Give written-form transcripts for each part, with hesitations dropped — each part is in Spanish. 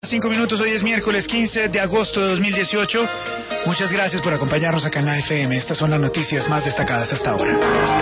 5 minutos, hoy es miércoles 15 de agosto de 2018. Muchas gracias por acompañarnos acá en la FM. Estas son las noticias más destacadas hasta ahora.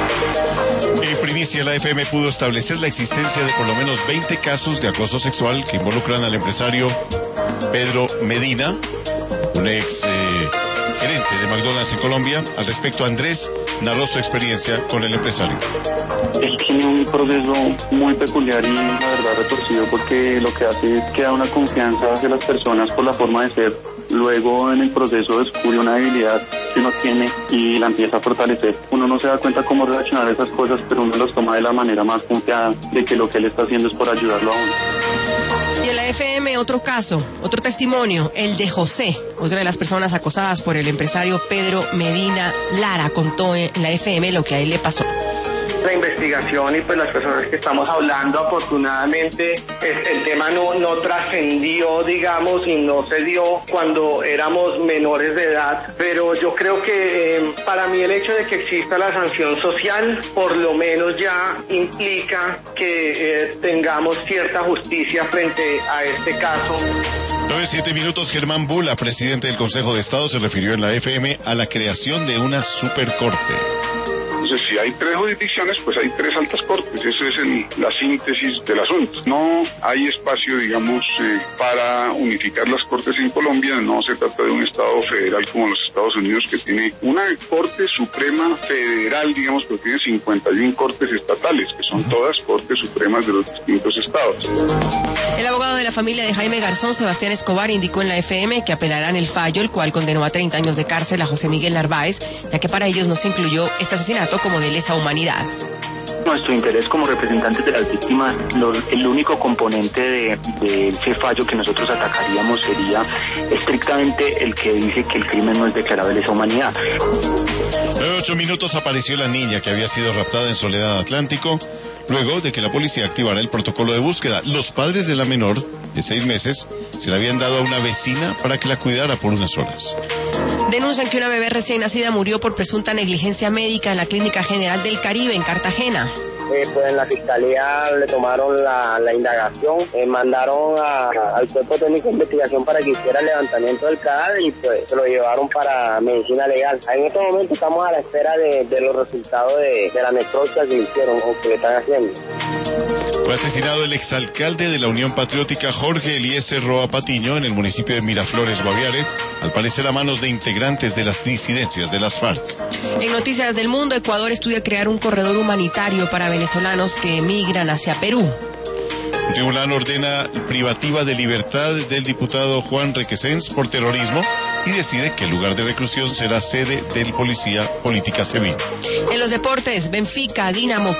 En primicia, la FM pudo establecer la existencia de por lo menos 20 casos de acoso sexual que involucran al empresario Pedro Medina, un ex gerente de McDonald's en Colombia. Al respecto, Andrés narró su experiencia con el empresario. Él tiene un proceso muy peculiar y la verdad retorcido, porque lo que hace es que da una confianza hacia las personas por la forma de ser. Luego en el proceso descubre una debilidad que uno tiene y la empieza a fortalecer. Uno no se da cuenta cómo reaccionar a esas cosas, pero uno los toma de la manera más confiada de que lo que él está haciendo es por ayudarlo a uno. Y en la FM otro caso, otro testimonio, el de José, otra de las personas acosadas por el empresario Pedro Medina Lara, contó en la FM lo que a él le pasó. La investigación y pues las personas que estamos hablando, afortunadamente el tema no trascendió, digamos, y no se dio cuando éramos menores de edad, pero yo creo que para mí el hecho de que exista la sanción social por lo menos ya implica que tengamos cierta justicia frente a este caso. 9-7 minutos, Germán Bula, presidente del Consejo de Estado, se refirió en la FM a la creación de una supercorte. Entonces, si hay 3 jurisdicciones, pues hay 3 altas cortes. Eso es la síntesis del asunto. No hay espacio, digamos, para unificar las cortes en Colombia. No se trata de un Estado federal como los Estados Unidos, que tiene una Corte Suprema Federal, digamos, pero tiene 51 cortes estatales, que son todas cortes supremas de los distintos estados. El abogado de la familia de Jaime Garzón, Sebastián Escobar, indicó en la FM que apelarán el fallo, el cual condenó a 30 años de cárcel a José Miguel Narváez, ya que para ellos no se incluyó este asesinato como de lesa humanidad. Nuestro interés como representantes de las víctimas, el único componente de ese fallo que nosotros atacaríamos sería estrictamente el que dice que el crimen no es declarable de lesa humanidad. 8 minutos, apareció la niña que había sido raptada en Soledad Atlántico, luego de que la policía activara el protocolo de búsqueda. Los padres de la menor, de 6 meses, se la habían dado a una vecina para que la cuidara por unas horas. Denuncian que una bebé recién nacida murió por presunta negligencia médica en la Clínica General del Caribe, en Cartagena. Pues en la fiscalía le tomaron la indagación, mandaron al cuerpo técnico de investigación para que hiciera el levantamiento del cadáver y pues se lo llevaron para medicina legal. En este momento estamos a la espera de los resultados de la necropsia que le hicieron o que le están haciendo. Fue asesinado el exalcalde de la Unión Patriótica, Jorge Eliezer Roa Patiño, en el municipio de Miraflores, Guaviare, al parecer a manos de integrantes de las disidencias de las FARC. En Noticias del Mundo, Ecuador estudia crear un corredor humanitario para venezolanos que emigran hacia Perú. Un tribunal ordena privativa de libertad del diputado Juan Requesens por terrorismo y decide que el lugar de reclusión será sede del Policía Política Civil. En los deportes, Benfica, Dinamo